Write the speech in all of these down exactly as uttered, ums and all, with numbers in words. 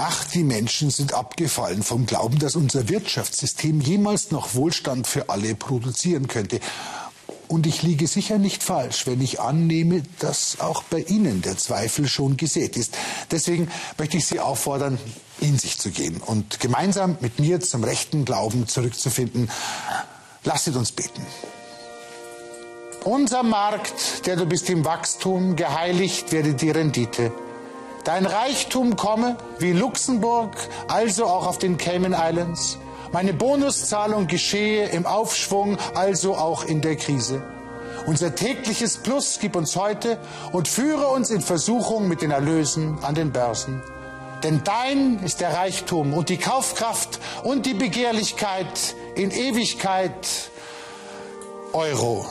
Ach, die Menschen sind abgefallen vom Glauben, dass unser Wirtschaftssystem jemals noch Wohlstand für alle produzieren könnte. Und ich liege sicher nicht falsch, wenn ich annehme, dass auch bei Ihnen der Zweifel schon gesät ist. Deswegen möchte ich Sie auffordern, in sich zu gehen und gemeinsam mit mir zum rechten Glauben zurückzufinden. Lasset uns beten. Unser Markt, der du bist im Wachstum, geheiligt werde die Rendite. Dein Reichtum komme, wie Luxemburg, also auch auf den Cayman Islands. Meine Bonuszahlung geschehe im Aufschwung, also auch in der Krise. Unser tägliches Plus gib uns heute und führe uns in Versuchung mit den Erlösen an den Börsen. Denn dein ist der Reichtum und die Kaufkraft und die Begehrlichkeit in Ewigkeit. Euro.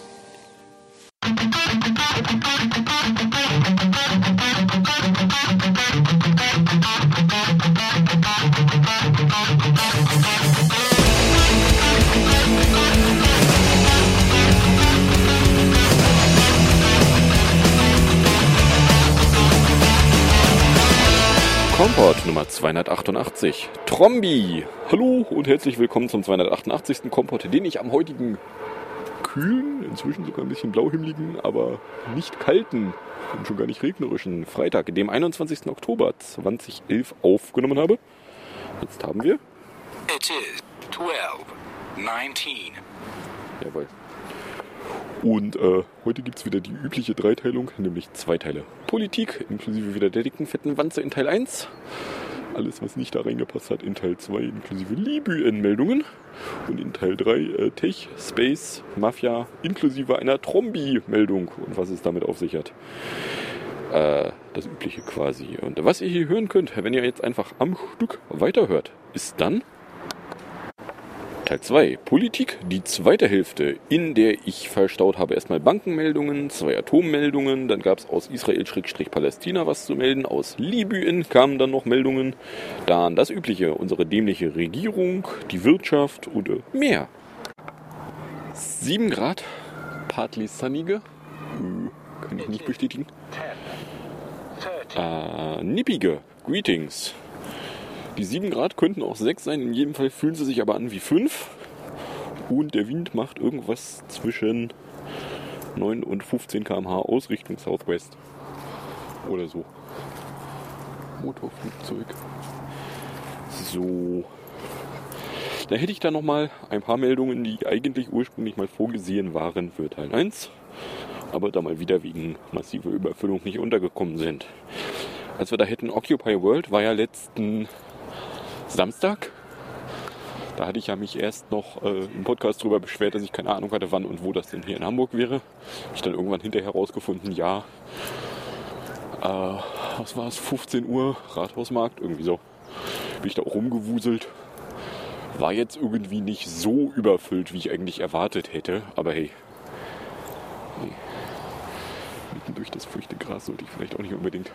Kompott Nummer zweihundertachtundachtzig. Trombi. Hallo und herzlich willkommen zum zweihundertachtundachtzigsten Kompott, den ich am heutigen kühlen, inzwischen sogar ein bisschen blauhimmligen, aber nicht kalten und schon gar nicht regnerischen Freitag, dem einundzwanzigsten Oktober zweitausendelf aufgenommen habe. Jetzt haben wir... It is zwölf neunzehn. Jawohl. Und äh, heute gibt es wieder die übliche Dreiteilung, nämlich zwei Teile Politik, inklusive wieder der dicken, fetten Wanze in Teil eins. Alles, was nicht da reingepasst hat, in Teil zwei, inklusive Libyen-Meldungen. Und in Teil drei äh, Tech, Space, Mafia, inklusive einer Trombi-Meldung und was es damit auf sich hat. Äh, das Übliche quasi. Und was ihr hier hören könnt, wenn ihr jetzt einfach am Stück weiterhört, ist dann Teil zwei, Politik, die zweite Hälfte, in der ich verstaut habe erstmal Bankenmeldungen, zwei Atommeldungen, dann gab es aus Israel-Palästina was zu melden, aus Libyen kamen dann noch Meldungen, dann das Übliche, unsere dämliche Regierung, die Wirtschaft und äh, mehr. sieben Grad, partly sunnige, äh, kann ich nicht bestätigen. Äh, nippige, greetings. Die sieben Grad könnten auch sechs sein, in jedem Fall fühlen sie sich aber an wie fünf. Und der Wind macht irgendwas zwischen neun und fünfzehn Kilometer pro Stunde aus Richtung Southwest. Oder so. Motorflugzeug. So. Dann hätte ich da nochmal ein paar Meldungen, die eigentlich ursprünglich mal vorgesehen waren für Teil eins. Aber da mal wieder wegen massiver Überfüllung nicht untergekommen sind. Als wir da hätten Occupy World, war ja letzten Samstag. Da hatte ich ja mich erst noch äh, im Podcast darüber beschwert, dass ich keine Ahnung hatte, wann und wo das denn hier in Hamburg wäre. Hab ich dann irgendwann hinterher herausgefunden, ja, äh, was war es, fünfzehn Uhr, Rathausmarkt, irgendwie so. Bin ich da auch rumgewuselt. War jetzt irgendwie nicht so überfüllt, wie ich eigentlich erwartet hätte, aber hey. Nee. Mitten durch das feuchte Gras sollte ich vielleicht auch nicht unbedingt.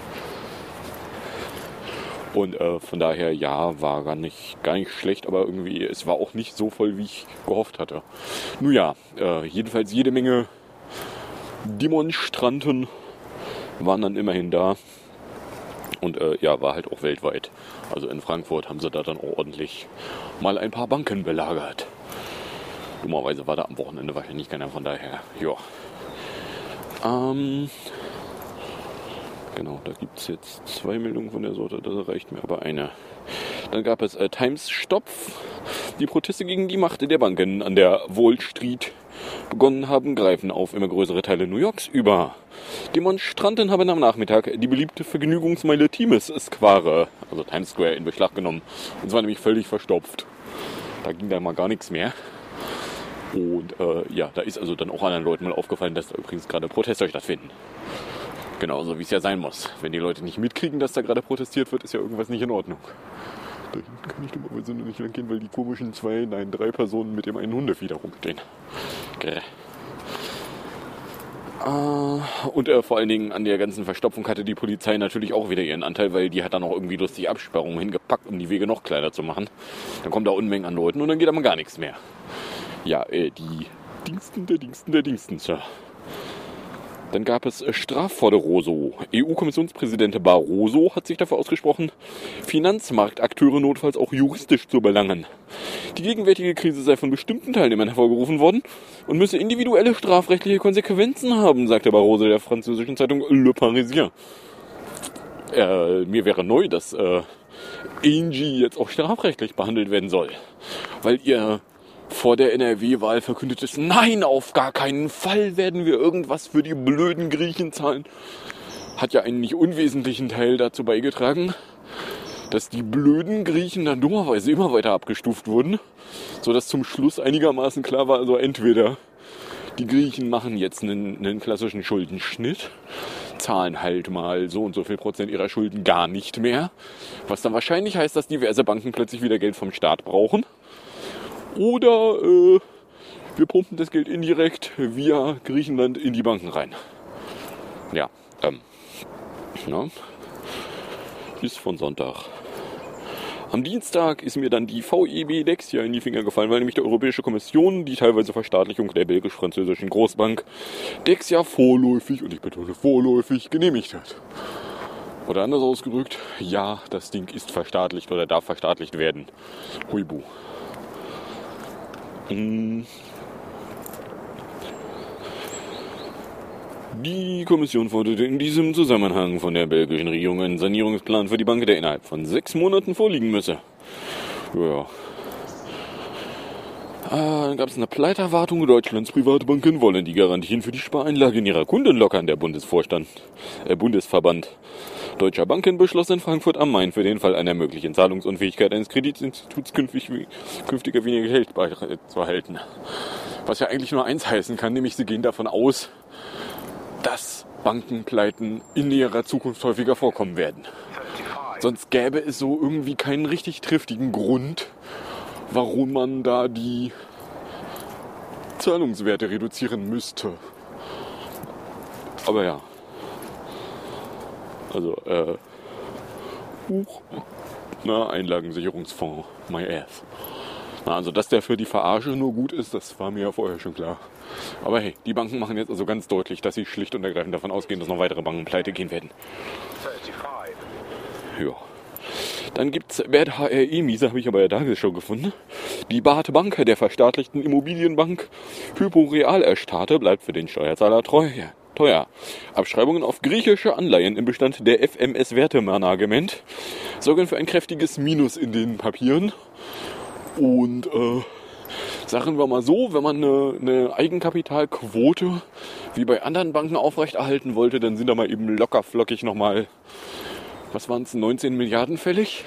Und äh, von daher, ja, war gar nicht, gar nicht schlecht, aber irgendwie, es war auch nicht so voll, wie ich gehofft hatte. Nun ja, äh, jedenfalls jede Menge Demonstranten waren dann immerhin da. Und äh, ja, war halt auch weltweit. Also in Frankfurt haben sie da dann auch ordentlich mal ein paar Banken belagert. Dummerweise war da am Wochenende wahrscheinlich keiner, von daher, ja. Ähm... Genau, da gibt es jetzt zwei Meldungen von der Sorte, da reicht mir aber eine. Dann gab es äh, Times Stop. Die Proteste gegen die Macht der Banken an der Wall Street begonnen haben, greifen auf immer größere Teile New Yorks über. Demonstranten haben am Nachmittag die beliebte Vergnügungsmeile Times Square, also Times Square, in Beschlag genommen. Und zwar nämlich völlig verstopft. Da ging da mal gar nichts mehr. Und äh, ja, da ist also dann auch anderen Leuten mal aufgefallen, dass da übrigens gerade Proteste stattfinden. Genauso wie es ja sein muss. Wenn die Leute nicht mitkriegen, dass da gerade protestiert wird, ist ja irgendwas nicht in Ordnung. Da hinten kann ich dummerweise nicht lang gehen, weil die komischen zwei, nein, drei Personen mit dem einen Hundefieder rumstehen. Okay. Äh, und äh, vor allen Dingen an der ganzen Verstopfung hatte die Polizei natürlich auch wieder ihren Anteil, weil die hat dann auch irgendwie lustig Absperrungen hingepackt, um die Wege noch kleiner zu machen. Dann kommen da Unmengen an Leuten und dann geht aber gar nichts mehr. Ja, äh, die Dingsten der Dingsten der Dingsten, Sir. Dann gab es Strafforderoso. E U-Kommissionspräsident Barroso hat sich dafür ausgesprochen, Finanzmarktakteure notfalls auch juristisch zu belangen. Die gegenwärtige Krise sei von bestimmten Teilnehmern hervorgerufen worden und müsse individuelle strafrechtliche Konsequenzen haben, sagte Barroso der französischen Zeitung Le Parisien. Äh, mir wäre neu, dass äh, Engie jetzt auch strafrechtlich behandelt werden soll, weil ihr vor der N R W-Wahl verkündet ist, nein, auf gar keinen Fall werden wir irgendwas für die blöden Griechen zahlen. Hat ja einen nicht unwesentlichen Teil dazu beigetragen, dass die blöden Griechen dann dummerweise immer weiter abgestuft wurden, sodass zum Schluss einigermaßen klar war, also entweder die Griechen machen jetzt einen, einen klassischen Schuldenschnitt, zahlen halt mal so und so viel Prozent ihrer Schulden gar nicht mehr, was dann wahrscheinlich heißt, dass diverse Banken plötzlich wieder Geld vom Staat brauchen. Oder äh, wir pumpen das Geld indirekt via Griechenland in die Banken rein. Ja, ähm, ja, ist von Sonntag. Am Dienstag ist mir dann die V E B Dexia in die Finger gefallen, weil nämlich die Europäische Kommission die teilweise Verstaatlichung der belgisch-französischen Großbank Dexia vorläufig, und ich betone vorläufig, genehmigt hat. Oder anders ausgedrückt, ja, das Ding ist verstaatlicht oder darf verstaatlicht werden. Huibu. Die Kommission forderte in diesem Zusammenhang von der belgischen Regierung einen Sanierungsplan für die Bank, der innerhalb von sechs Monaten vorliegen müsse. Ja. Ah, dann gab es eine Pleiterwartung. Deutschlands private Banken wollen die Garantien für die Spareinlagen ihrer Kunden lockern. Der Bundesvorstand, äh, Bundesverband Deutscher Banken beschloss in Frankfurt am Main für den Fall einer möglichen Zahlungsunfähigkeit eines Kreditinstituts künftig, künftiger weniger Geld zu erhalten. Was ja eigentlich nur eins heißen kann, nämlich sie gehen davon aus, dass Bankenpleiten in näherer Zukunft häufiger vorkommen werden. Sonst gäbe es so irgendwie keinen richtig triftigen Grund, warum man da die Zahlungswerte reduzieren müsste. Aber ja. Also, äh, Huch, na, Einlagensicherungsfonds, my ass. Na, also, dass der für die Verarsche nur gut ist, das war mir ja vorher schon klar. Aber hey, die Banken machen jetzt also ganz deutlich, dass sie schlicht und ergreifend davon ausgehen, dass noch weitere Banken pleite gehen werden. Ja. Dann gibt's Bert H R E-Miese, habe ich aber ja da schon gefunden. Die Baath Bank, der verstaatlichten Immobilienbank Hypo Real Estate, bleibt für den Steuerzahler treu. Ja. Teuer. Abschreibungen auf griechische Anleihen im Bestand der F M S-Wertemanagement sorgen für ein kräftiges Minus in den Papieren. Und äh, sagen wir mal so, wenn man eine, eine Eigenkapitalquote wie bei anderen Banken aufrechterhalten wollte, dann sind da mal eben locker flockig nochmal, was waren es, neunzehn Milliarden fällig?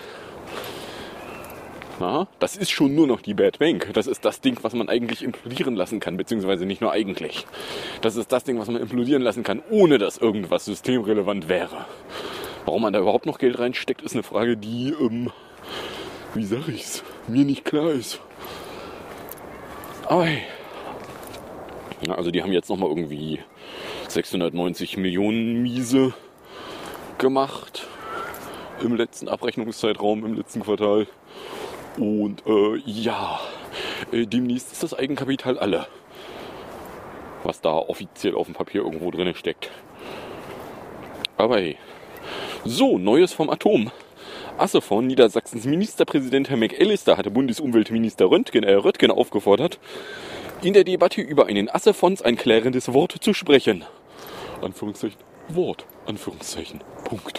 Na, das ist schon nur noch die Bad Bank. Das ist das Ding, was man eigentlich implodieren lassen kann, beziehungsweise nicht nur eigentlich. Das ist das Ding, was man implodieren lassen kann, ohne dass irgendwas systemrelevant wäre. Warum man da überhaupt noch Geld reinsteckt, ist eine Frage, die, ähm, wie sag ich's, mir nicht klar ist. Aber hey. Ja, also die haben jetzt nochmal irgendwie sechshundertneunzig Millionen Miese gemacht im letzten Abrechnungszeitraum, im letzten Quartal. Und äh, ja, äh, demnächst ist das Eigenkapital alle, was da offiziell auf dem Papier irgendwo drin steckt. Aber hey. So, Neues vom Atom. Assefonds, Niedersachsens Ministerpräsident Herr McAllister hatte Bundesumweltminister Röntgen, äh, Röttgen aufgefordert, in der Debatte über einen Assefonds ein klärendes Wort zu sprechen. Anführungszeichen, Wort, Anführungszeichen, Punkt.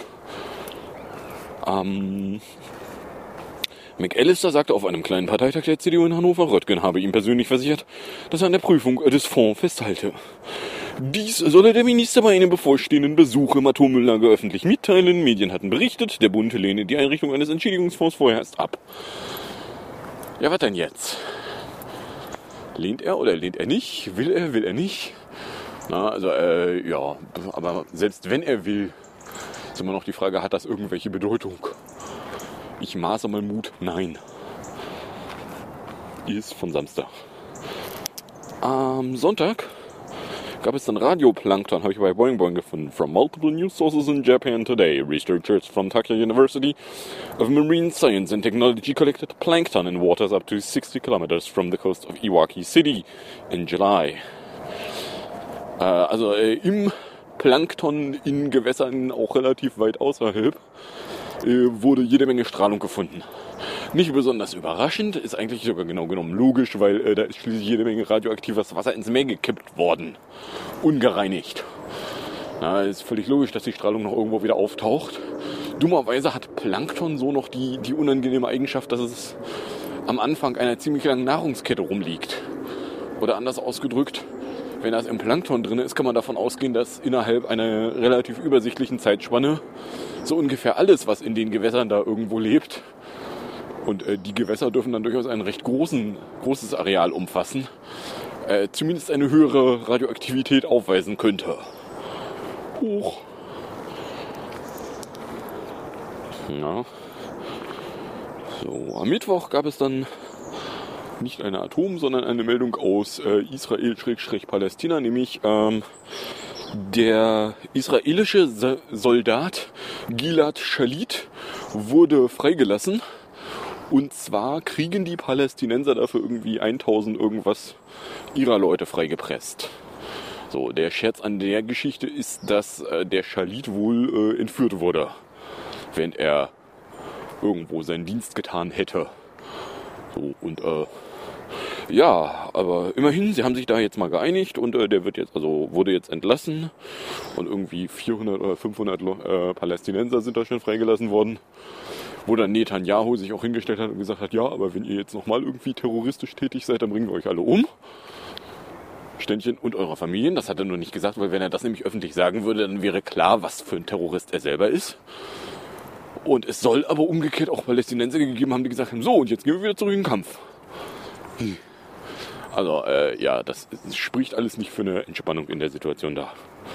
Ähm... McAllister sagte auf einem kleinen Parteitag der C D U in Hannover, Röttgen habe ihm persönlich versichert, dass er an der Prüfung des Fonds festhalte. Dies solle der Minister bei einem bevorstehenden Besuch im Atommülllager öffentlich mitteilen. Medien hatten berichtet, der Bund lehne die Einrichtung eines Entschädigungsfonds vorerst ab. Ja, was denn jetzt? Lehnt er oder lehnt er nicht? Will er, will er nicht? Na, also, äh, ja, aber selbst wenn er will, ist immer noch die Frage, hat das irgendwelche Bedeutung? Ich maße mal Mut, nein. Ist von Samstag. Am Sonntag gab es dann Radioplankton, habe ich bei Boing Boing gefunden. From multiple news sources in Japan today, researchers from Tokyo University of Marine Science and Technology collected plankton in waters up to sixty kilometers from the coast of Iwaki City in July. Äh, also äh, im Plankton in Gewässern auch relativ weit außerhalb äh, wurde jede Menge Strahlung gefunden. Nicht besonders überraschend, ist eigentlich sogar genau genommen logisch, weil äh, da ist schließlich jede Menge radioaktives Wasser ins Meer gekippt worden. Ungereinigt. Na, ist völlig logisch, dass die Strahlung noch irgendwo wieder auftaucht. Dummerweise hat Plankton so noch die, die unangenehme Eigenschaft, dass es am Anfang einer ziemlich langen Nahrungskette rumliegt. Oder anders ausgedrückt, wenn das im Plankton drin ist, kann man davon ausgehen, dass innerhalb einer relativ übersichtlichen Zeitspanne so ungefähr alles, was in den Gewässern da irgendwo lebt, und äh, die Gewässer dürfen dann durchaus ein recht großen, großes Areal umfassen, äh, zumindest eine höhere Radioaktivität aufweisen könnte. Hoch. Ja. So, am Mittwoch gab es dann nicht eine Atom, sondern eine Meldung aus äh, Israel-Palästina, nämlich ähm, der israelische Sa- Soldat Gilad Shalit wurde freigelassen. Und zwar kriegen die Palästinenser dafür irgendwie tausend irgendwas ihrer Leute freigepresst. So, der Scherz an der Geschichte ist, dass äh, der Shalit wohl äh, entführt wurde, während er irgendwo seinen Dienst getan hätte. So, und äh, ja, aber immerhin, sie haben sich da jetzt mal geeinigt und äh, der wird jetzt, also wurde jetzt entlassen und irgendwie vierhundert oder fünfhundert äh, Palästinenser sind da schon freigelassen worden, wo dann Netanyahu sich auch hingestellt hat und gesagt hat, ja, aber wenn ihr jetzt nochmal irgendwie terroristisch tätig seid, dann bringen wir euch alle um. Ständchen und eurer Familien, das hat er nur nicht gesagt, weil wenn er das nämlich öffentlich sagen würde, dann wäre klar, was für ein Terrorist er selber ist. Und es soll aber umgekehrt auch Palästinenser gegeben haben, die gesagt haben, so, und jetzt gehen wir wieder zurück in den Kampf. Hm. Also, äh, ja, das, das spricht alles nicht für eine Entspannung in der Situation da.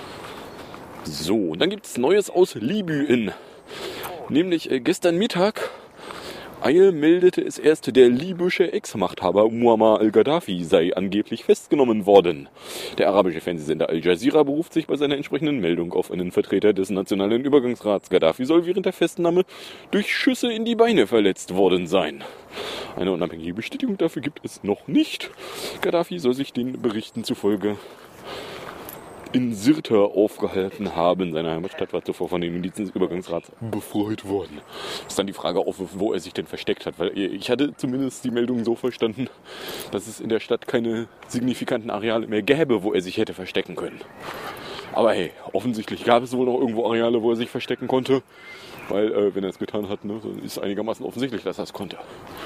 So, und dann gibt es Neues aus Libyen. Nämlich äh, gestern Mittag Eil meldete es erst, der libysche Ex-Machthaber Muammar al-Gaddafi sei angeblich festgenommen worden. Der arabische Fernsehsender Al Jazeera beruft sich bei seiner entsprechenden Meldung auf einen Vertreter des Nationalen Übergangsrats. Gaddafi soll während der Festnahme durch Schüsse in die Beine verletzt worden sein. Eine unabhängige Bestätigung dafür gibt es noch nicht. Gaddafi soll sich den Berichten zufolge in Sirte aufgehalten haben. Seine Heimatstadt war zuvor von den Milizen des Übergangsrats befreit worden. Ist dann die Frage auf, wo er sich denn versteckt hat, weil ich hatte zumindest die Meldung so verstanden, dass es in der Stadt keine signifikanten Areale mehr gäbe, wo er sich hätte verstecken können. Aber hey, offensichtlich gab es wohl noch irgendwo Areale, wo er sich verstecken konnte, weil äh, wenn er es getan hat, ne, dann ist einigermaßen offensichtlich, dass er es konnte.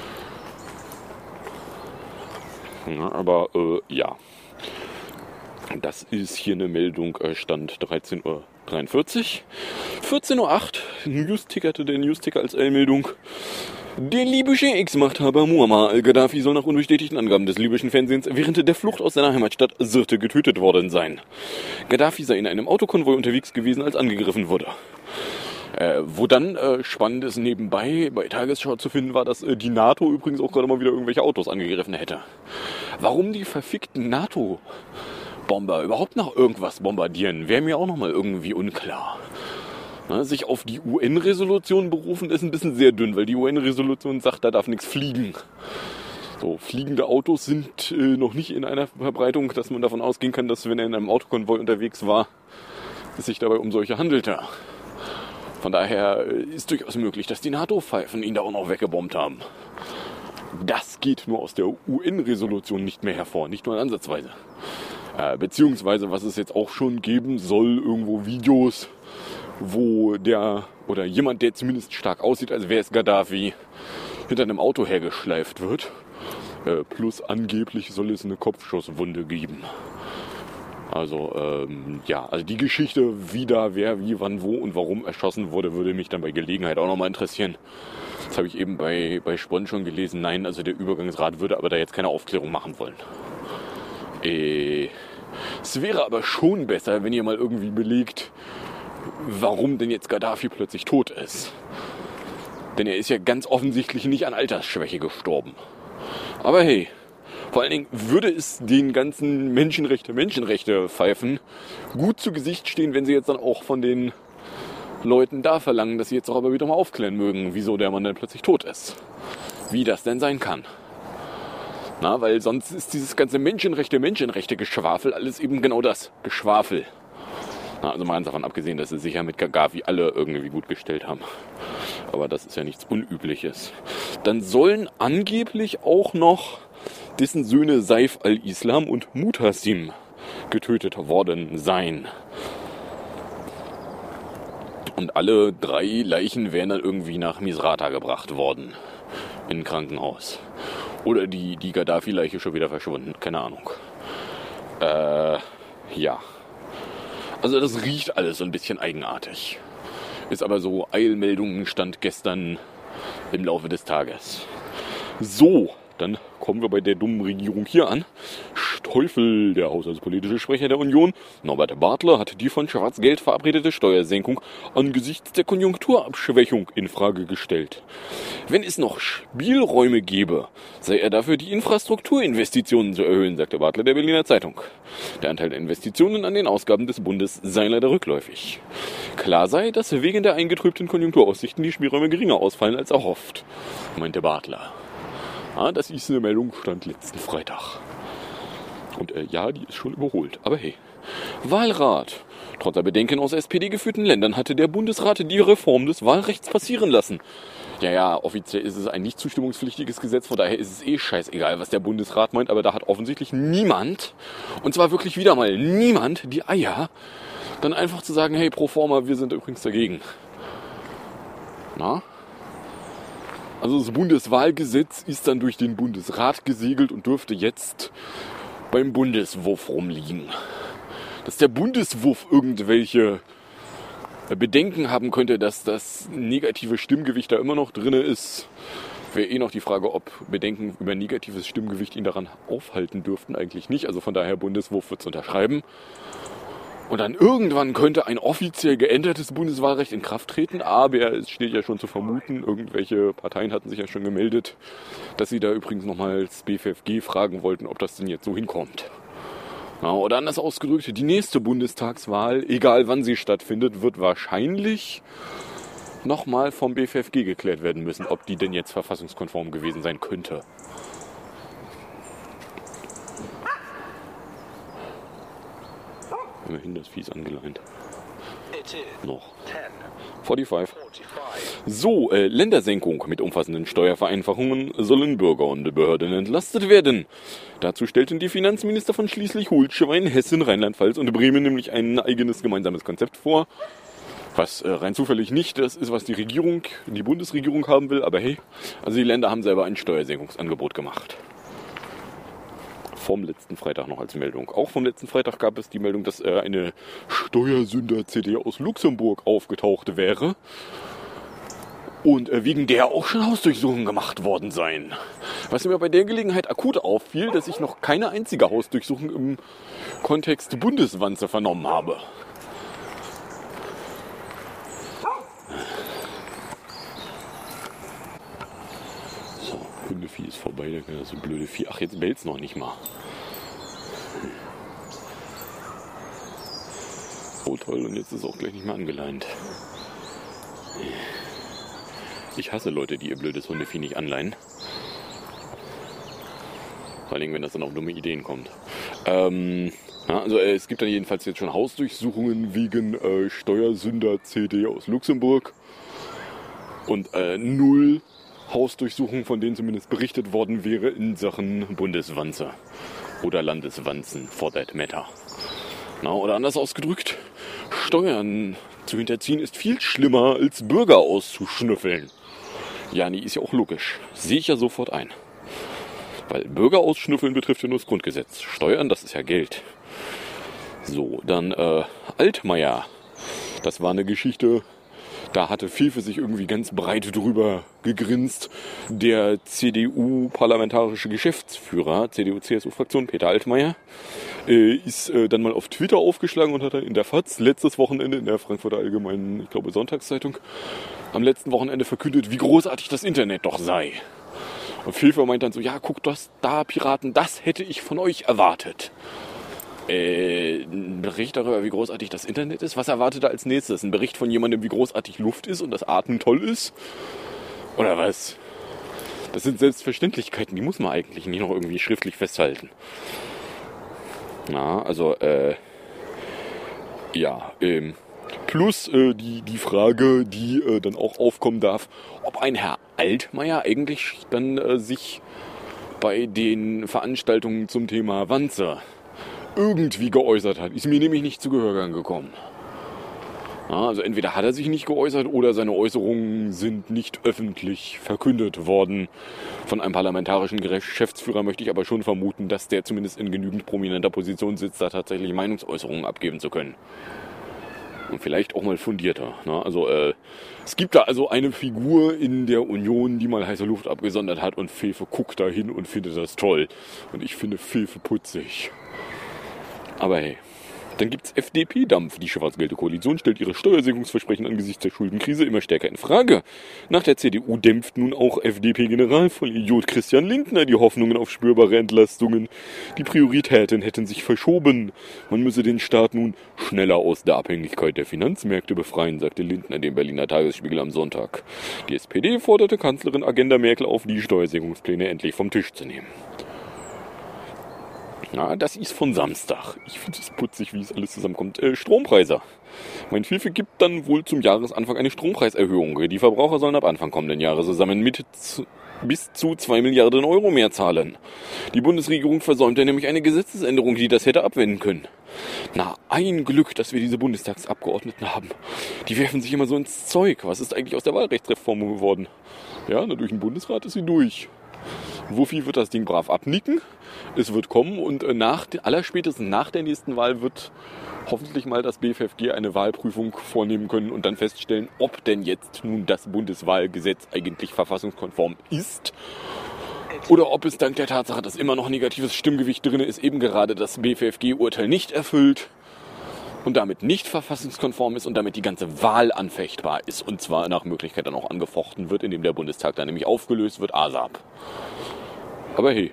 Ja, aber äh, ja. Das ist hier eine Meldung, Stand dreizehn Uhr dreiundvierzig. vierzehn Uhr acht, News tickerte der News-Ticker als Eilmeldung. Der libysche Ex-Machthaber Muammar al-Gaddafi soll nach unbestätigten Angaben des libyschen Fernsehens während der Flucht aus seiner Heimatstadt Sirte getötet worden sein. Gaddafi sei in einem Autokonvoi unterwegs gewesen, als angegriffen wurde. Äh, wo dann äh, Spannendes nebenbei bei Tagesschau zu finden war, dass äh, die NATO übrigens auch gerade mal wieder irgendwelche Autos angegriffen hätte. Warum die verfickten NATO Bomber überhaupt noch irgendwas bombardieren, wäre mir auch nochmal irgendwie unklar. Na, sich auf die U N-Resolution berufen ist ein bisschen sehr dünn, weil die U N-Resolution sagt, da darf nichts fliegen. So, fliegende Autos sind äh, noch nicht in einer Verbreitung, dass man davon ausgehen kann, dass wenn er in einem Autokonvoi unterwegs war, es sich dabei um solche handelte. Von daher äh, ist durchaus möglich, dass die NATO-Pfeifen ihn da auch noch weggebombt haben. Das geht nur aus der U N-Resolution nicht mehr hervor, nicht nur ansatzweise. Äh, beziehungsweise, was es jetzt auch schon geben soll, irgendwo Videos, wo der oder jemand, der zumindest stark aussieht, als wäre es Gaddafi, hinter einem Auto hergeschleift wird. Äh, plus angeblich soll es eine Kopfschusswunde geben. Also, ähm, ja, also die Geschichte, wie da, wer, wie, wann, wo und warum erschossen wurde, würde mich dann bei Gelegenheit auch nochmal interessieren. Das habe ich eben bei, bei Spon schon gelesen. Nein, also der Übergangsrat würde aber da jetzt keine Aufklärung machen wollen. Äh, es wäre aber schon besser, wenn ihr mal irgendwie belegt, warum denn jetzt Gaddafi plötzlich tot ist. Denn er ist ja ganz offensichtlich nicht an Altersschwäche gestorben. Aber hey, vor allen Dingen würde es den ganzen Menschenrechte, Menschenrechte Pfeifen gut zu Gesicht stehen, wenn sie jetzt dann auch von den Leuten da verlangen, dass sie jetzt auch aber wieder mal aufklären mögen, wieso der Mann dann plötzlich tot ist. Wie das denn sein kann. Na, weil sonst ist dieses ganze Menschenrechte, Menschenrechte Geschwafel alles eben genau das, Geschwafel. Na, also mal ganz davon abgesehen, dass sie sich ja mit Gaddafi alle irgendwie gut gestellt haben. Aber das ist ja nichts Unübliches. Dann sollen angeblich auch noch dessen Söhne Saif al-Islam und Mutasim getötet worden sein. Und alle drei Leichen wären dann irgendwie nach Misrata gebracht worden. In ein Krankenhaus. Oder die, die Gaddafi-Leiche schon wieder verschwunden. Keine Ahnung. Äh, ja. Also das riecht alles so ein bisschen eigenartig. Ist aber so, Eilmeldungen stand gestern im Laufe des Tages. So, dann kommen wir bei der dummen Regierung hier an. Teufel, der haushaltspolitische Sprecher der Union, Norbert Bartler, hat die von Schwarzgeld verabredete Steuersenkung angesichts der Konjunkturabschwächung in Frage gestellt. Wenn es noch Spielräume gäbe, sei er dafür, die Infrastrukturinvestitionen zu erhöhen, sagte Bartler der Berliner Zeitung. Der Anteil der Investitionen an den Ausgaben des Bundes sei leider rückläufig. Klar sei, dass wegen der eingetrübten Konjunkturaussichten die Spielräume geringer ausfallen als erhofft, meinte Bartler. Ah, das ist eine Meldung, stand letzten Freitag. Und äh, ja, die ist schon überholt. Aber hey. Wahlrat. Trotz der Bedenken aus S P D-geführten Ländern hatte der Bundesrat die Reform des Wahlrechts passieren lassen. Ja, ja, offiziell ist es ein nicht zustimmungspflichtiges Gesetz, von daher ist es eh scheißegal, was der Bundesrat meint, aber da hat offensichtlich niemand, und zwar wirklich wieder mal niemand, die Eier, dann einfach zu sagen, hey, pro forma, wir sind übrigens dagegen. Na? Also das Bundeswahlgesetz ist dann durch den Bundesrat gesegelt und dürfte jetzt beim Bundeswurf rumliegen. Dass der Bundeswurf irgendwelche Bedenken haben könnte, dass das negative Stimmgewicht da immer noch drin ist, wäre eh noch die Frage, ob Bedenken über negatives Stimmgewicht ihn daran aufhalten dürften. Eigentlich nicht. Also von daher, Bundeswurf wird es unterschreiben. Und dann irgendwann könnte ein offiziell geändertes Bundeswahlrecht in Kraft treten. Aber es steht ja schon zu vermuten, irgendwelche Parteien hatten sich ja schon gemeldet, dass sie da übrigens nochmals B F F G fragen wollten, ob das denn jetzt so hinkommt. Ja, oder anders ausgedrückt, die nächste Bundestagswahl, egal wann sie stattfindet, wird wahrscheinlich nochmal vom B F F G geklärt werden müssen, ob die denn jetzt verfassungskonform gewesen sein könnte. Immerhin das Vieh ist angeleint. Noch. fünfundvierzig. So, äh, Ländersenkung mit umfassenden Steuervereinfachungen sollen Bürger und Behörden entlastet werden. Dazu stellten die Finanzminister von Schleswig-Holstein, Hessen, Rheinland-Pfalz und Bremen nämlich ein eigenes gemeinsames Konzept vor. Was äh, rein zufällig nicht das ist, was die Regierung, die Bundesregierung haben will, aber hey, also die Länder haben selber ein Steuersenkungsangebot gemacht. Vom letzten Freitag noch als Meldung. Auch vom letzten Freitag gab es die Meldung, dass äh, eine Steuersünder-C D aus Luxemburg aufgetaucht wäre und äh, wegen der auch schon Hausdurchsuchungen gemacht worden seien. Was mir bei der Gelegenheit akut auffiel, dass ich noch keine einzige Hausdurchsuchung im Kontext Bundeswanze vernommen habe. Hundevieh ist vorbei, das so blöde Vieh. Ach, jetzt bellt's noch nicht mal. Oh toll, und jetzt ist es auch gleich nicht mehr angeleint. Ich hasse Leute, die ihr blödes Hundevieh nicht anleihen. Vor allem, wenn das dann auf dumme Ideen kommt. Ähm, ja, also äh, es gibt dann jedenfalls jetzt schon Hausdurchsuchungen wegen äh, Steuersünder-C D aus Luxemburg. Und äh, null Hausdurchsuchungen, von denen zumindest berichtet worden wäre in Sachen Bundeswanze oder Landeswanzen, for that matter. Na, oder anders ausgedrückt, Steuern zu hinterziehen ist viel schlimmer als Bürger auszuschnüffeln. Ja, nee, ist ja auch logisch. Sehe ich ja sofort ein. Weil Bürger ausschnüffeln betrifft ja nur das Grundgesetz. Steuern, das ist ja Geld. So, dann äh, Altmaier. Das war eine Geschichte. Da hatte Fefe sich irgendwie ganz breit drüber gegrinst. Der C D U-parlamentarische Geschäftsführer, C D U-C S U-Fraktion, Peter Altmaier, äh, ist äh, dann mal auf Twitter aufgeschlagen und hat dann in der F A Z letztes Wochenende, in der Frankfurter Allgemeinen, ich glaube Sonntagszeitung, am letzten Wochenende verkündet, wie großartig das Internet doch sei. Und Fefe meint dann so, ja, guckt das da, Piraten, das hätte ich von euch erwartet. Äh, ein Bericht darüber, wie großartig das Internet ist. Was erwartet er als nächstes? Ein Bericht von jemandem, wie großartig Luft ist und das Atmen toll ist? Oder was? Das sind Selbstverständlichkeiten, die muss man eigentlich nicht noch irgendwie schriftlich festhalten. Na, also, äh, ja, ähm, plus äh, die, die Frage, die äh, dann auch aufkommen darf, ob ein Herr Altmaier eigentlich dann äh, sich bei den Veranstaltungen zum Thema Wanze irgendwie geäußert hat. Ist mir nämlich nicht zu Gehör gekommen. Ja, also entweder hat er sich nicht geäußert oder seine Äußerungen sind nicht öffentlich verkündet worden. Von einem parlamentarischen Geschäftsführer möchte ich aber schon vermuten, dass der zumindest in genügend prominenter Position sitzt, da tatsächlich Meinungsäußerungen abgeben zu können. Und vielleicht auch mal fundierter. Ne? Also äh, es gibt da also eine Figur in der Union, die mal heiße Luft abgesondert hat und Fefe guckt da hin und findet das toll. Und ich finde Fefe putzig. Aber hey. Dann gibt's F D P-Dampf. Die schwarz-gelbe Koalition stellt ihre Steuersenkungsversprechen angesichts der Schuldenkrise immer stärker in Frage. Nach der C D U dämpft nun auch F D P-Generalvollidiot Christian Lindner die Hoffnungen auf spürbare Entlastungen. Die Prioritäten hätten sich verschoben. Man müsse den Staat nun schneller aus der Abhängigkeit der Finanzmärkte befreien, sagte Lindner dem Berliner Tagesspiegel am Sonntag. Die S P D forderte Kanzlerin Angela Merkel auf, die Steuersenkungspläne endlich vom Tisch zu nehmen. Na, das ist von Samstag. Ich finde es putzig, wie es alles zusammenkommt. Äh, Strompreise. Mein Hilfe gibt dann wohl zum Jahresanfang eine Strompreiserhöhung. Die Verbraucher sollen ab Anfang kommenden Jahres zusammen mit z- bis zu zwei Milliarden Euro mehr zahlen. Die Bundesregierung versäumte nämlich eine Gesetzesänderung, die das hätte abwenden können. Na, ein Glück, dass wir diese Bundestagsabgeordneten haben. Die werfen sich immer so ins Zeug. Was ist eigentlich aus der Wahlrechtsreform geworden? Ja, na, durch den Bundesrat ist sie durch. Wuffi wird das Ding brav abnicken. Es wird kommen und nach, allerspätestens nach der nächsten Wahl wird hoffentlich mal das B F F G eine Wahlprüfung vornehmen können und dann feststellen, ob denn jetzt nun das Bundeswahlgesetz eigentlich verfassungskonform ist oder ob es dank der Tatsache, dass immer noch negatives Stimmgewicht drin ist, eben gerade das B F F G-Urteil nicht erfüllt und damit nicht verfassungskonform ist und damit die ganze Wahl anfechtbar ist und zwar nach Möglichkeit dann auch angefochten wird, indem der Bundestag dann nämlich aufgelöst wird, ASAP. Aber hey,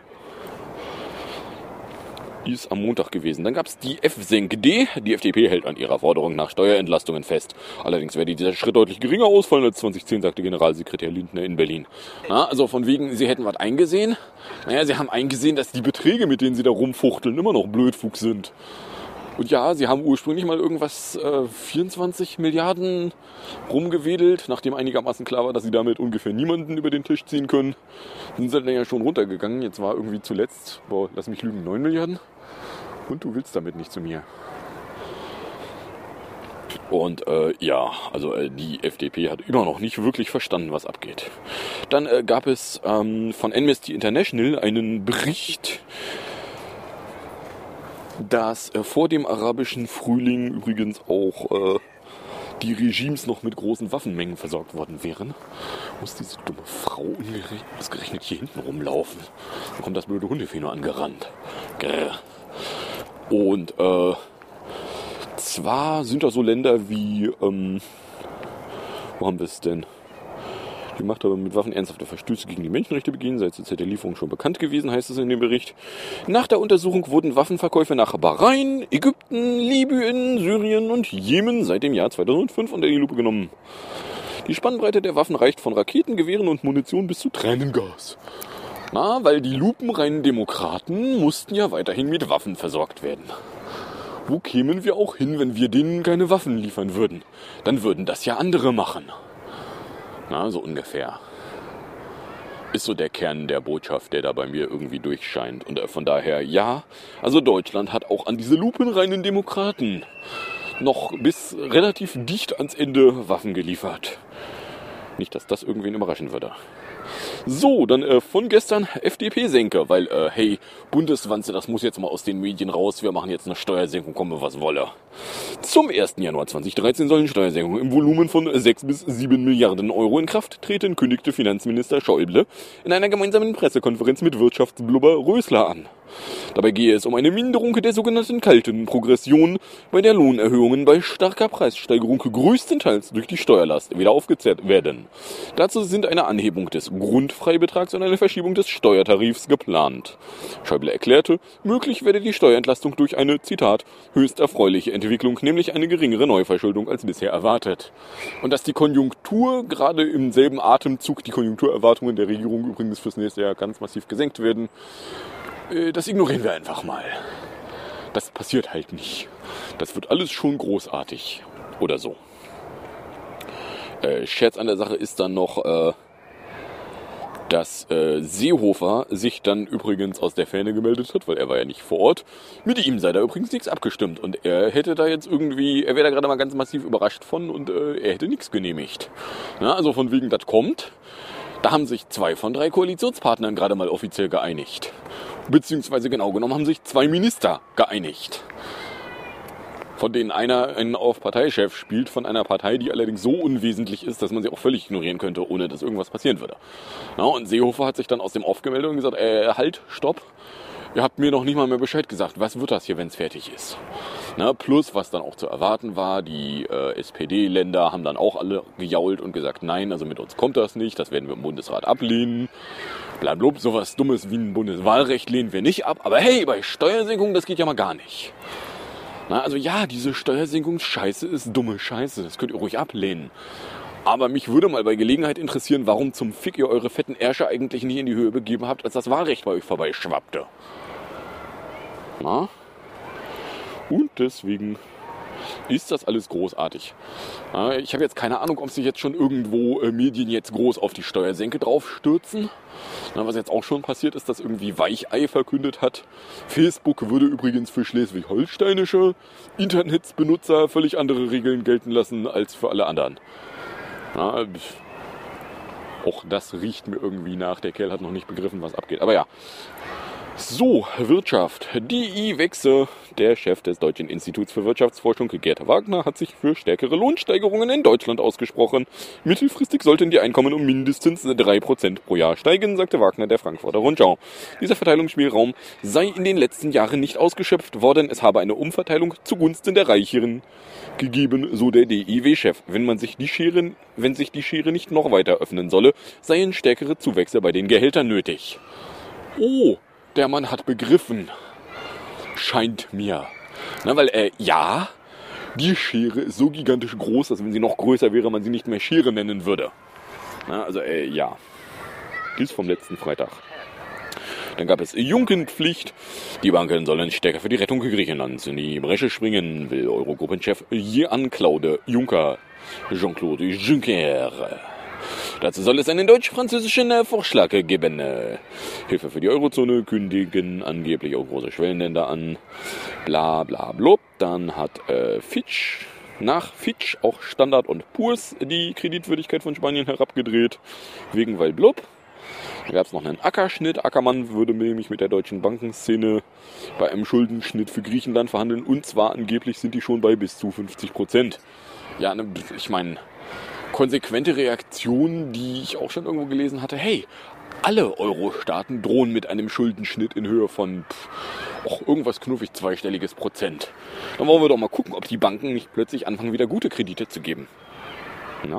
ist am Montag gewesen. Dann gab es die F-Senk-D. Die F D P hält an ihrer Forderung nach Steuerentlastungen fest. Allerdings werde dieser Schritt deutlich geringer ausfallen als zwanzig zehn, sagte Generalsekretär Lindner in Berlin. Na, also von wegen, sie hätten was eingesehen. Naja, sie haben eingesehen, dass die Beträge, mit denen sie da rumfuchteln, immer noch Blödfug sind. Und ja, sie haben ursprünglich mal irgendwas äh, vierundzwanzig Milliarden rumgewedelt, nachdem einigermaßen klar war, dass sie damit ungefähr niemanden über den Tisch ziehen können. Sind sie dann ja schon runtergegangen. Jetzt war irgendwie zuletzt, boah, lass mich lügen, neun Milliarden. Und du willst damit nicht zu mir. Und äh, ja, also äh, die F D P hat immer noch nicht wirklich verstanden, was abgeht. Dann äh, gab es ähm, von Amnesty International einen Bericht, dass äh, vor dem arabischen Frühling übrigens auch äh, die Regimes noch mit großen Waffenmengen versorgt worden wären. Muss diese dumme Frau ausgerechnet hier hinten rumlaufen. Dann kommt das blöde Hundevieh nur angerannt. Grrr. Und äh, zwar sind da so Länder wie, ähm, wo haben wir es denn? Die Macht aber mit Waffen ernsthafte Verstöße gegen die Menschenrechte begehen, sei zur Zeit der Lieferung schon bekannt gewesen, heißt es in dem Bericht. Nach der Untersuchung wurden Waffenverkäufe nach Bahrain, Ägypten, Libyen, Syrien und Jemen seit dem Jahr zweitausendfünf unter die Lupe genommen. Die Spannbreite der Waffen reicht von Raketen, Gewehren und Munition bis zu Tränengas. Na, weil die lupenreinen Demokraten mussten ja weiterhin mit Waffen versorgt werden. Wo kämen wir auch hin, wenn wir denen keine Waffen liefern würden? Dann würden das ja andere machen. Na, so ungefähr. Ist so der Kern der Botschaft, der da bei mir irgendwie durchscheint. Und von daher, ja, also Deutschland hat auch an diese lupenreinen Demokraten noch bis relativ dicht ans Ende Waffen geliefert. Nicht, dass das irgendwen überraschen würde. So, dann äh, von gestern F D P-Senke, weil, äh, hey, Bundeswanze, das muss jetzt mal aus den Medien raus, wir machen jetzt eine Steuersenkung, komme was wolle. Zum ersten Januar zweitausenddreizehn sollen Steuersenkungen im Volumen von sechs bis sieben Milliarden Euro in Kraft treten, kündigte Finanzminister Schäuble in einer gemeinsamen Pressekonferenz mit Wirtschaftsblubber Rösler an. Dabei gehe es um eine Minderung der sogenannten kalten Progression, bei der Lohnerhöhungen bei starker Preissteigerung größtenteils durch die Steuerlast wieder aufgezehrt werden. Dazu sind eine Anhebung des Grundfreibetrags und eine Verschiebung des Steuertarifs geplant. Schäuble erklärte, möglich werde die Steuerentlastung durch eine, Zitat, höchst erfreuliche Entwicklung, nämlich eine geringere Neuverschuldung als bisher erwartet. Und dass die Konjunktur gerade im selben Atemzug, die Konjunkturerwartungen der Regierung übrigens fürs nächste Jahr ganz massiv gesenkt werden, das ignorieren wir einfach mal. Das passiert halt nicht. Das wird alles schon großartig oder so. Äh, Scherz an der Sache ist dann noch, äh, dass äh, Seehofer sich dann übrigens aus der Ferne gemeldet hat, weil er war ja nicht vor Ort. Mit ihm sei da übrigens nichts abgestimmt und er hätte da jetzt irgendwie, er wäre da gerade mal ganz massiv überrascht von und äh, er hätte nichts genehmigt. Ja, also von wegen, das kommt. Da haben sich zwei von drei Koalitionspartnern gerade mal offiziell geeinigt. Beziehungsweise genau genommen haben sich zwei Minister geeinigt. Von denen einer einen auf Parteichef spielt, von einer Partei, die allerdings so unwesentlich ist, dass man sie auch völlig ignorieren könnte, ohne dass irgendwas passieren würde. Na, und Seehofer hat sich dann aus dem Off gemeldet und gesagt, äh, halt, stopp, ihr habt mir noch nicht mal mehr Bescheid gesagt, was wird das hier, wenn es fertig ist? Na, plus, was dann auch zu erwarten war, die äh, S P D-Länder haben dann auch alle gejault und gesagt, nein, also mit uns kommt das nicht, das werden wir im Bundesrat ablehnen. Blablabla, sowas Dummes wie ein Bundeswahlrecht lehnen wir nicht ab, aber hey, bei Steuersenkungen, das geht ja mal gar nicht. Na, also ja, diese Steuersenkungsscheiße ist dumme Scheiße, das könnt ihr ruhig ablehnen. Aber mich würde mal bei Gelegenheit interessieren, warum zum Fick ihr eure fetten Ärsche eigentlich nicht in die Höhe begeben habt, als das Wahlrecht bei euch vorbeischwappte. Na? Und deswegen ist das alles großartig. Ja, ich habe jetzt keine Ahnung, ob sich jetzt schon irgendwo äh, Medien jetzt groß auf die Steuersenke draufstürzen. Na, was jetzt auch schon passiert ist, dass irgendwie Weichei verkündet hat, Facebook würde übrigens für schleswig-holsteinische Internetbenutzer völlig andere Regeln gelten lassen als für alle anderen. Ja, auch das riecht mir irgendwie nach. Der Kerl hat noch nicht begriffen, was abgeht. Aber ja. So, Wirtschaft. Die I WEXE, der Chef des Deutschen Instituts für Wirtschaftsforschung, Gerd Wagner, hat sich für stärkere Lohnsteigerungen in Deutschland ausgesprochen. Mittelfristig sollten die Einkommen um mindestens drei Prozent pro Jahr steigen, sagte Wagner der Frankfurter Rundschau. Dieser Verteilungsspielraum sei in den letzten Jahren nicht ausgeschöpft worden. Es habe eine Umverteilung zugunsten der Reicheren gegeben, so der D I W-Chef. Wenn man sich die Schere, wenn sich die Schere nicht noch weiter öffnen solle, seien stärkere Zuwächse bei den Gehältern nötig. Oh! Der Mann hat begriffen, scheint mir. Na, weil, äh, ja, die Schere ist so gigantisch groß, dass wenn sie noch größer wäre, man sie nicht mehr Schere nennen würde. Na, also, äh, ja. Die ist vom letzten Freitag. Dann gab es Junkenpflicht. Die Banken sollen stärker für die Rettung Griechenlands in die Bresche springen, will Eurogruppenchef Jean-Claude Juncker, Jean-Claude Juncker. Dazu soll es einen deutsch-französischen äh, Vorschlag geben. Äh, Hilfe für die Eurozone kündigen angeblich auch große Schwellenländer an. Bla bla blub. Dann hat äh, Fitch, nach Fitch auch Standard und Poor's die Kreditwürdigkeit von Spanien herabgedreht. Wegen weil blub. Da gab es noch einen Ackerschnitt. Ackermann würde nämlich mit der deutschen Bankenszene bei einem Schuldenschnitt für Griechenland verhandeln. Und zwar angeblich sind die schon bei bis zu fünfzig Prozent. Ja, ne, ich meine... konsequente Reaktion, die ich auch schon irgendwo gelesen hatte. Hey, alle Euro-Staaten drohen mit einem Schuldenschnitt in Höhe von pff, auch irgendwas knuffig zweistelliges Prozent. Dann wollen wir doch mal gucken, ob die Banken nicht plötzlich anfangen, wieder gute Kredite zu geben. Na?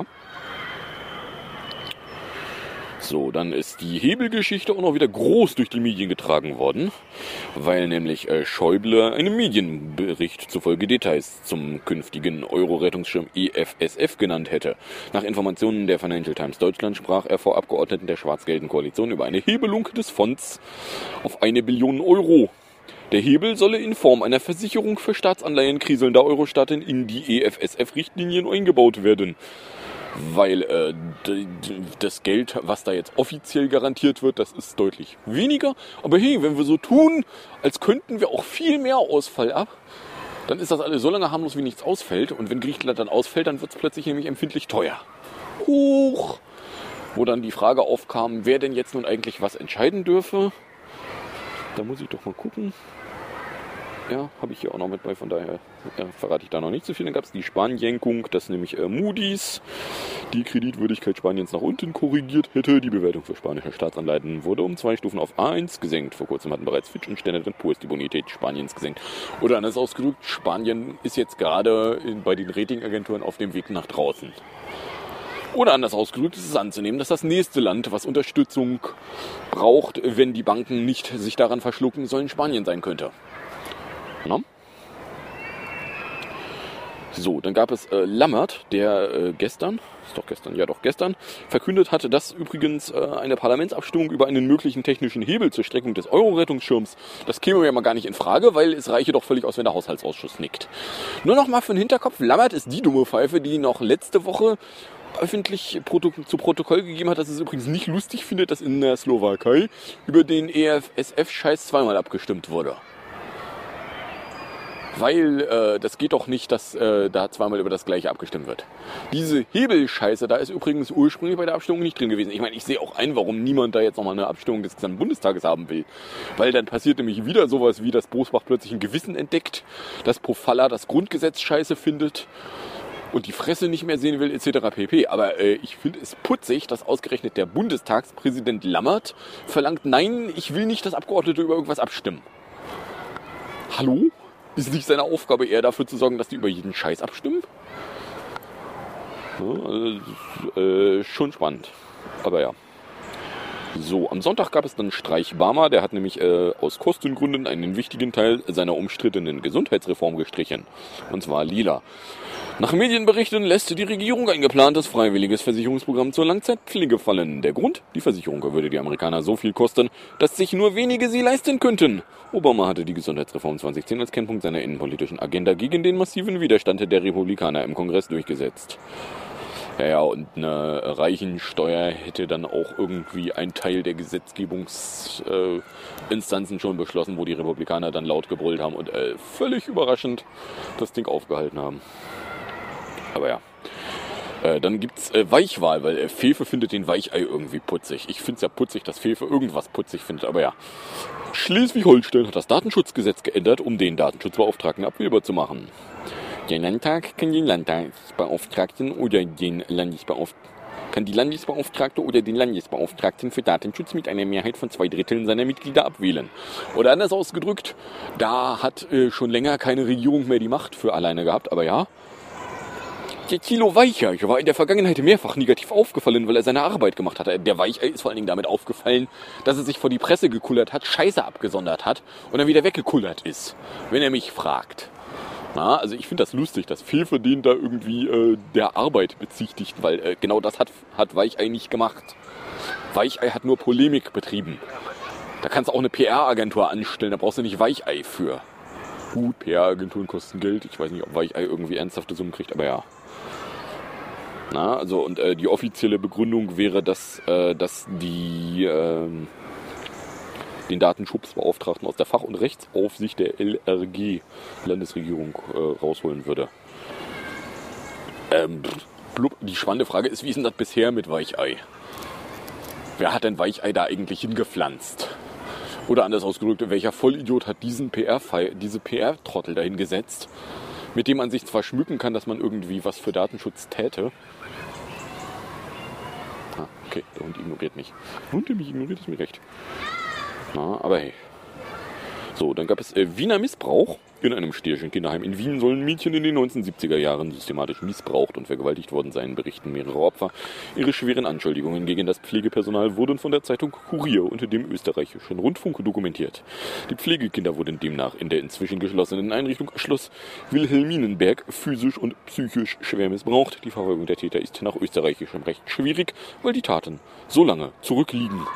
So, dann ist die Hebelgeschichte auch noch wieder groß durch die Medien getragen worden, weil nämlich äh, Schäuble einem Medienbericht zufolge Details zum künftigen Euro-Rettungsschirm E F S F genannt hätte. Nach Informationen der Financial Times Deutschland sprach er vor Abgeordneten der schwarz-gelben Koalition über eine Hebelung des Fonds auf eine Billion Euro. Der Hebel solle in Form einer Versicherung für Staatsanleihen kriselnder Euro-Staaten in die E F S F-Richtlinien eingebaut werden. Weil äh, d- d- das Geld, was da jetzt offiziell garantiert wird, das ist deutlich weniger. Aber hey, wenn wir so tun, als könnten wir auch viel mehr Ausfall ab, dann ist das alles so lange harmlos, wie nichts ausfällt. Und wenn Griechenland dann ausfällt, dann wird es plötzlich nämlich empfindlich teuer. Huch! Wo dann die Frage aufkam, wer denn jetzt nun eigentlich was entscheiden dürfe. Da muss ich doch mal gucken. Ja, habe ich hier auch noch mit bei, von daher ja, verrate ich da noch nicht so viel. Dann gab es die Spanjenkung, dass nämlich äh, Moody's die Kreditwürdigkeit Spaniens nach unten korrigiert hätte. Die Bewertung für spanische Staatsanleihen wurde um zwei Stufen auf A eins gesenkt. Vor kurzem hatten bereits Fitch und Standard and Poor's die Bonität Spaniens gesenkt. Oder anders ausgedrückt, Spanien ist jetzt gerade in, bei den Ratingagenturen auf dem Weg nach draußen. Oder anders ausgedrückt ist es anzunehmen, dass das nächste Land, was Unterstützung braucht, wenn die Banken nicht sich daran verschlucken sollen, Spanien sein könnte. Na? So, dann gab es äh, Lammert, der äh, gestern, ist doch gestern, ja doch gestern, verkündet hatte, dass übrigens äh, eine Parlamentsabstimmung über einen möglichen technischen Hebel zur Streckung des Euro-Rettungsschirms, das käme ja mal gar nicht in Frage, weil es reiche doch völlig aus, wenn der Haushaltsausschuss nickt. Nur noch mal für den Hinterkopf, Lammert ist die dumme Pfeife, die noch letzte Woche öffentlich Proto- zu Protokoll gegeben hat, dass es übrigens nicht lustig findet, dass in der Slowakei über den E F S F-Scheiß zweimal abgestimmt wurde. Weil äh, das geht doch nicht, dass äh, da zweimal über das Gleiche abgestimmt wird. Diese Hebelscheiße, da ist übrigens ursprünglich bei der Abstimmung nicht drin gewesen. Ich meine, ich sehe auch ein, warum niemand da jetzt nochmal eine Abstimmung des gesamten Bundestages haben will. Weil dann passiert nämlich wieder sowas wie, dass Bosbach plötzlich ein Gewissen entdeckt, dass Pofalla das Grundgesetz scheiße findet und die Fresse nicht mehr sehen will, et cetera pp. Aber äh, ich finde es putzig, dass ausgerechnet der Bundestagspräsident Lammert verlangt, nein, ich will nicht, dass Abgeordnete über irgendwas abstimmen. Hallo? Ist nicht seine Aufgabe, eher dafür zu sorgen, dass die über jeden Scheiß abstimmen? Ja, also, äh, schon spannend. Aber ja. So, am Sonntag gab es dann Streich Barmer. Der hat nämlich äh, aus Kostengründen einen wichtigen Teil seiner umstrittenen Gesundheitsreform gestrichen. Und zwar lila. Nach Medienberichten lässt die Regierung ein geplantes freiwilliges Versicherungsprogramm zur Langzeitpflege fallen. Der Grund? Die Versicherung würde die Amerikaner so viel kosten, dass sich nur wenige sie leisten könnten. Obama hatte die Gesundheitsreform zwanzig zehn als Kennpunkt seiner innenpolitischen Agenda gegen den massiven Widerstand der Republikaner im Kongress durchgesetzt. Ja, ja, und eine Reichensteuer hätte dann auch irgendwie ein Teil der Gesetzgebungsinstanzen äh, schon beschlossen, wo die Republikaner dann laut gebrüllt haben und äh, völlig überraschend das Ding aufgehalten haben. Aber ja. Äh, dann gibt's äh, Weichwahl, weil äh, Fefe findet den Weichei irgendwie putzig. Ich find's ja putzig, dass Fefe irgendwas putzig findet, aber ja. Schleswig-Holstein hat das Datenschutzgesetz geändert, um den Datenschutzbeauftragten abwählbar zu machen. Der Landtag kann den Landtagsbeauftragten oder den Landesbeauftragten kann die Landesbeauftragte oder den Landesbeauftragten für Datenschutz mit einer Mehrheit von zwei Dritteln seiner Mitglieder abwählen. Oder anders ausgedrückt, da hat äh, schon länger keine Regierung mehr die Macht für alleine gehabt, aber ja. Der Thilo Weichei war in der Vergangenheit mehrfach negativ aufgefallen, weil er seine Arbeit gemacht hat. Der Weichei ist vor allen Dingen damit aufgefallen, dass er sich vor die Presse gekullert hat, Scheiße abgesondert hat und dann wieder weggekullert ist, wenn er mich fragt. Na, also ich finde das lustig, dass Fefe den da irgendwie äh, der Arbeit bezichtigt, weil äh, genau das hat, hat Weichei nicht gemacht. Weichei hat nur Polemik betrieben. Da kannst du auch eine P R-Agentur anstellen, da brauchst du nicht Weichei für. Gut, P R-Agenturen kosten Geld, ich weiß nicht, ob Weichei irgendwie ernsthafte Summen kriegt, aber ja. Na, also und äh, die offizielle Begründung wäre, dass, äh, dass die äh, den Datenschutzbeauftragten aus der Fach- und Rechtsaufsicht der L R G, Landesregierung, äh, rausholen würde. Ähm, blub, die spannende Frage ist, wie ist denn das bisher mit Weichei? Wer hat denn Weichei da eigentlich hingepflanzt? Oder anders ausgedrückt, welcher Vollidiot hat diesen P R-Fei, diese P R-Trottel dahin gesetzt, mit dem man sich zwar schmücken kann, dass man irgendwie was für Datenschutz täte. Ah, okay, der Hund ignoriert mich. Der Hund, der mich ignoriert, ist mir recht. Na, aber hey. So, dann gab es äh, Wiener Missbrauch. In einem städtischen Kinderheim in Wien sollen Mädchen in den neunzehnhundertsiebziger Jahren systematisch missbraucht und vergewaltigt worden sein, berichten mehrere Opfer. Ihre schweren Anschuldigungen gegen das Pflegepersonal wurden von der Zeitung Kurier und dem österreichischen Rundfunk dokumentiert. Die Pflegekinder wurden demnach in der inzwischen geschlossenen Einrichtung Schloss Wilhelminenberg physisch und psychisch schwer missbraucht. Die Verfolgung der Täter ist nach österreichischem Recht schwierig, weil die Taten so lange zurückliegen.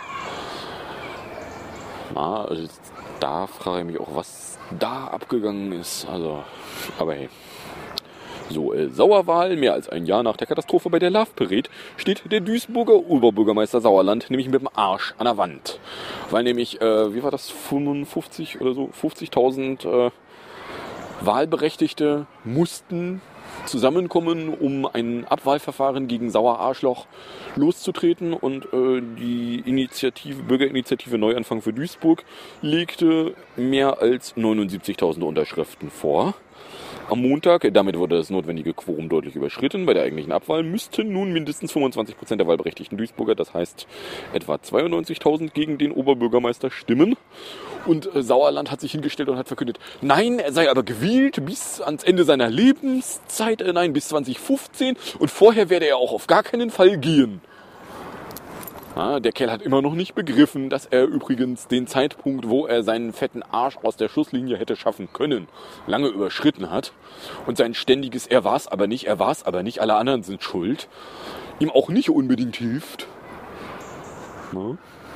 Na, also da frage ich mich auch, was da abgegangen ist. Also, aber hey. So, äh, Sauerwahl, mehr als ein Jahr nach der Katastrophe bei der Love Parade, steht der Duisburger Oberbürgermeister Sauerland nämlich mit dem Arsch an der Wand. Weil nämlich, äh, wie war das, fünfundfünfzig oder so, fünfzigtausend äh, Wahlberechtigte mussten zusammenkommen, um ein Abwahlverfahren gegen Sauerarschloch loszutreten, und äh, die Initiative, Bürgerinitiative Neuanfang für Duisburg legte mehr als neunundsiebzigtausend Unterschriften vor. Am Montag, damit wurde das notwendige Quorum deutlich überschritten. Bei der eigentlichen Abwahl müssten nun mindestens fünfundzwanzig Prozent der wahlberechtigten Duisburger, das heißt etwa zweiundneunzigtausend, gegen den Oberbürgermeister stimmen. Und äh, Sauerland hat sich hingestellt und hat verkündet, nein, er sei aber gewählt bis ans Ende seiner Lebenszeit, äh, nein, bis zwanzig fünfzehn, und vorher werde er auch auf gar keinen Fall gehen. Ja, der Kerl hat immer noch nicht begriffen, dass er übrigens den Zeitpunkt, wo er seinen fetten Arsch aus der Schusslinie hätte schaffen können, lange überschritten hat. Und sein ständiges Er war's aber nicht, er war's aber nicht, alle anderen sind schuld, ihm auch nicht unbedingt hilft. Ja.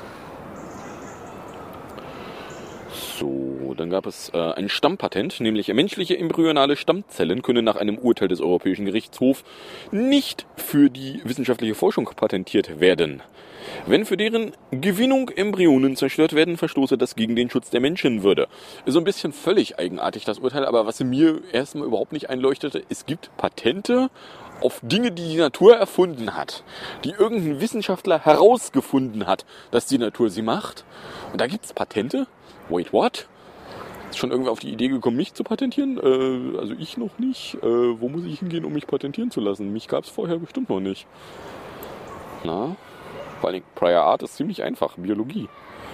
So, dann gab es äh, ein Stammpatent, nämlich menschliche embryonale Stammzellen können nach einem Urteil des Europäischen Gerichtshofs nicht für die wissenschaftliche Forschung patentiert werden. Wenn für deren Gewinnung Embryonen zerstört werden, verstoße das gegen den Schutz der Menschenwürde. Ist so ein bisschen völlig eigenartig, das Urteil, aber was mir erstmal überhaupt nicht einleuchtete, es gibt Patente auf Dinge, die die Natur erfunden hat, die irgendein Wissenschaftler herausgefunden hat, dass die Natur sie macht. Und da gibt es Patente? Wait, what? Ist schon irgendwie auf die Idee gekommen, mich zu patentieren? Äh, also ich noch nicht. Äh, wo muss ich hingehen, um mich patentieren zu lassen? Mich gab es vorher bestimmt noch nicht. Na? Vor allem Prior Art ist ziemlich einfach. Biologie.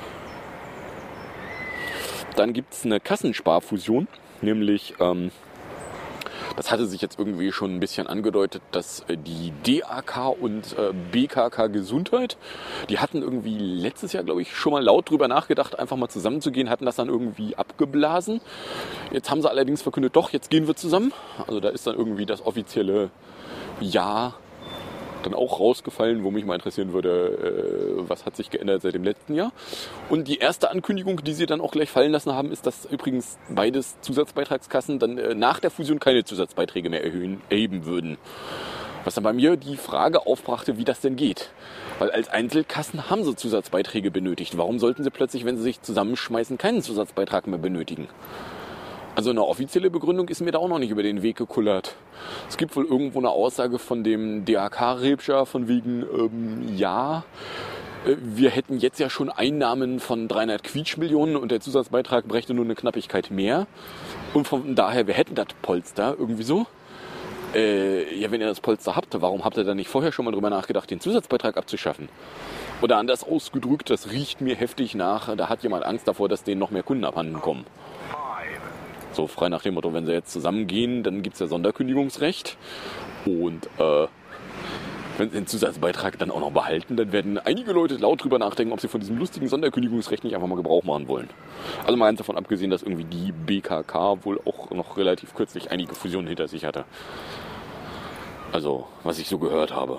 Dann gibt es eine Kassensparfusion, nämlich, ähm, das hatte sich jetzt irgendwie schon ein bisschen angedeutet, dass die D A K und äh, B K K Gesundheit, die hatten irgendwie letztes Jahr, glaube ich, schon mal laut drüber nachgedacht, einfach mal zusammenzugehen, hatten das dann irgendwie abgeblasen. Jetzt haben sie allerdings verkündet, doch, jetzt gehen wir zusammen. Also da ist dann irgendwie das offizielle Ja dann auch rausgefallen, wo mich mal interessieren würde, äh, was hat sich geändert seit dem letzten Jahr. Und die erste Ankündigung, die sie dann auch gleich fallen lassen haben, ist, dass übrigens beides Zusatzbeitragskassen dann äh, nach der Fusion keine Zusatzbeiträge mehr erhöhen, erheben würden. Was dann bei mir die Frage aufbrachte, wie das denn geht. Weil als Einzelkassen haben sie Zusatzbeiträge benötigt. Warum sollten sie plötzlich, wenn sie sich zusammenschmeißen, keinen Zusatzbeitrag mehr benötigen? Also eine offizielle Begründung ist mir da auch noch nicht über den Weg gekullert. Es gibt wohl irgendwo eine Aussage von dem D A K-Rebscher von wegen, ähm, ja, äh, wir hätten jetzt ja schon Einnahmen von dreihundert Quietschmillionen und der Zusatzbeitrag brächte nur eine Knappigkeit mehr. Und von daher, wir hätten das Polster irgendwie so. Äh, ja, wenn ihr das Polster habt, warum habt ihr dann nicht vorher schon mal drüber nachgedacht, den Zusatzbeitrag abzuschaffen? Oder anders ausgedrückt, das riecht mir heftig nach, da hat jemand Angst davor, dass denen noch mehr Kunden abhanden kommen. So frei nach dem Motto, wenn sie jetzt zusammengehen, dann gibt es ja Sonderkündigungsrecht. Und äh, wenn sie den Zusatzbeitrag dann auch noch behalten, dann werden einige Leute laut drüber nachdenken, ob sie von diesem lustigen Sonderkündigungsrecht nicht einfach mal Gebrauch machen wollen. Also mal ganz davon abgesehen, dass irgendwie die B K K wohl auch noch relativ kürzlich einige Fusionen hinter sich hatte. Also, was ich so gehört habe.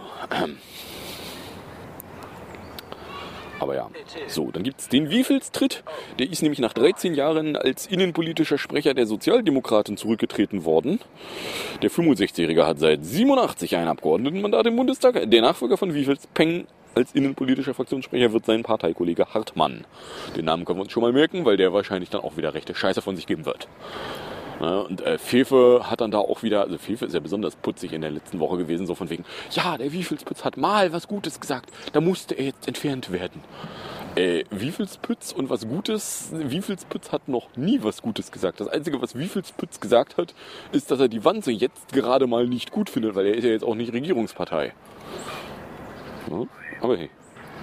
Aber ja, so, dann gibt es den Wiefelstritt. Der ist nämlich nach dreizehn Jahren als innenpolitischer Sprecher der Sozialdemokraten zurückgetreten worden. Der fünfundsechzigjährige hat seit siebenundachtzig ein Abgeordnetenmandat im Bundestag. Der Nachfolger von Wiefels Peng als innenpolitischer Fraktionssprecher wird sein Parteikollege Hartmann. Den Namen können wir uns schon mal merken, weil der wahrscheinlich dann auch wieder rechte Scheiße von sich geben wird. Ja, und äh, Fefe hat dann da auch wieder, also Fefe ist ja besonders putzig in der letzten Woche gewesen, so von wegen, ja, der Wiefelspütz hat mal was Gutes gesagt, da musste er jetzt entfernt werden. Äh, Wiefelspütz und was Gutes, Wiefelspütz hat noch nie was Gutes gesagt. Das Einzige, was Wiefelspütz gesagt hat, ist, dass er die Wanze jetzt gerade mal nicht gut findet, weil er ist ja jetzt auch nicht Regierungspartei. Ja, aber hey.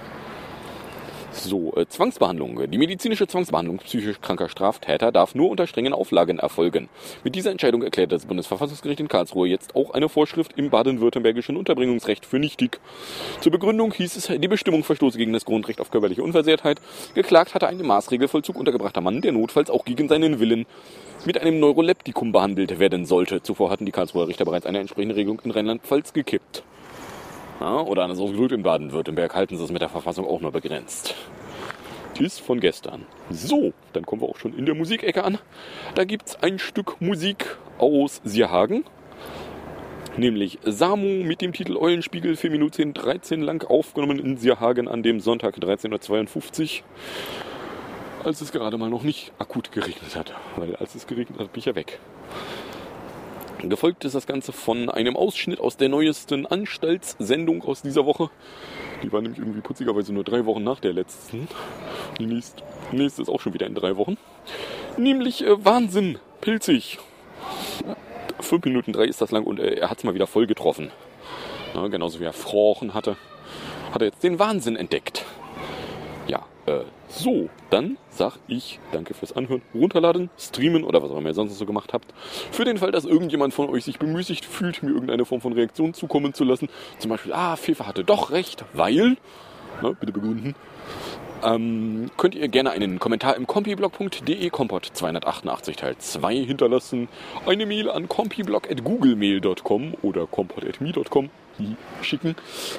So, äh, Zwangsbehandlung. Die medizinische Zwangsbehandlung psychisch kranker Straftäter darf nur unter strengen Auflagen erfolgen. Mit dieser Entscheidung erklärt das Bundesverfassungsgericht in Karlsruhe jetzt auch eine Vorschrift im baden-württembergischen Unterbringungsrecht für nichtig. Zur Begründung hieß es, die Bestimmung verstoße gegen das Grundrecht auf körperliche Unversehrtheit. Geklagt hatte ein im Maßregelvollzug untergebrachter Mann, der notfalls auch gegen seinen Willen mit einem Neuroleptikum behandelt werden sollte. Zuvor hatten die Karlsruher Richter bereits eine entsprechende Regelung in Rheinland-Pfalz gekippt. Ja, oder anders ausgedrückt, in Baden-Württemberg halten sie es mit der Verfassung auch nur begrenzt. Dies von gestern. So, dann kommen wir auch schon in der Musikecke an. Da gibt es ein Stück Musik aus Sierhagen. Nämlich Samu mit dem Titel Eulenspiegel, vier Minuten dreizehn lang, aufgenommen in Sierhagen an dem Sonntag dreizehn Uhr zweiundfünfzig. Als es gerade mal noch nicht akut geregnet hat. Weil als es geregnet hat, bin ich ja weg. Gefolgt ist das Ganze von einem Ausschnitt aus der neuesten Anstaltssendung aus dieser Woche. Die war nämlich irgendwie putzigerweise nur drei Wochen nach der letzten. Die nächste, nächste ist auch schon wieder in drei Wochen. Nämlich äh, Wahnsinn, pilzig. fünf Minuten drei ist das lang und äh, er hat es mal wieder voll getroffen. Ja, genauso wie er Frochen hatte, hat er jetzt den Wahnsinn entdeckt. Ja, äh, so, dann sag ich danke fürs Anhören, runterladen, streamen oder was auch immer ihr sonst so gemacht habt. Für den Fall, dass irgendjemand von euch sich bemüßigt fühlt, mir irgendeine Form von Reaktion zukommen zu lassen. Zum Beispiel, ah, Fefe hatte doch recht, weil... ne, bitte begründen. Ähm, könnt ihr gerne einen Kommentar im compiblog punkt de Kompott zweihundertachtundachtzig Teil zwei hinterlassen, eine Mail an compiblog at googlemail punkt com oder kompott at me punkt com schicken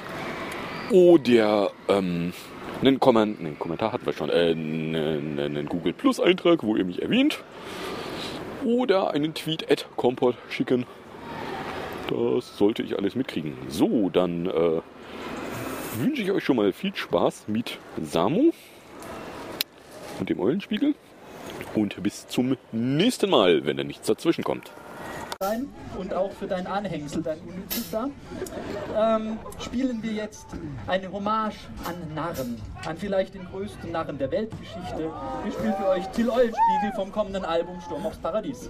oder ähm, einen, Komment- einen Kommentar hatten wir schon, äh, einen, einen Google Plus Eintrag, wo ihr mich erwähnt, oder einen Tweet at kompott schicken. Das sollte ich alles mitkriegen. So, dann äh, wünsche ich euch schon mal viel Spaß mit Samu und dem Eulenspiegel und bis zum nächsten Mal, wenn da nichts dazwischen kommt. Und auch für dein Anhängsel, dein Unnützes da, ähm, spielen wir jetzt eine Hommage an Narren, an vielleicht den größten Narren der Weltgeschichte. Wir spielen für euch Till Eulenspiegel vom kommenden Album Sturm aufs Paradies.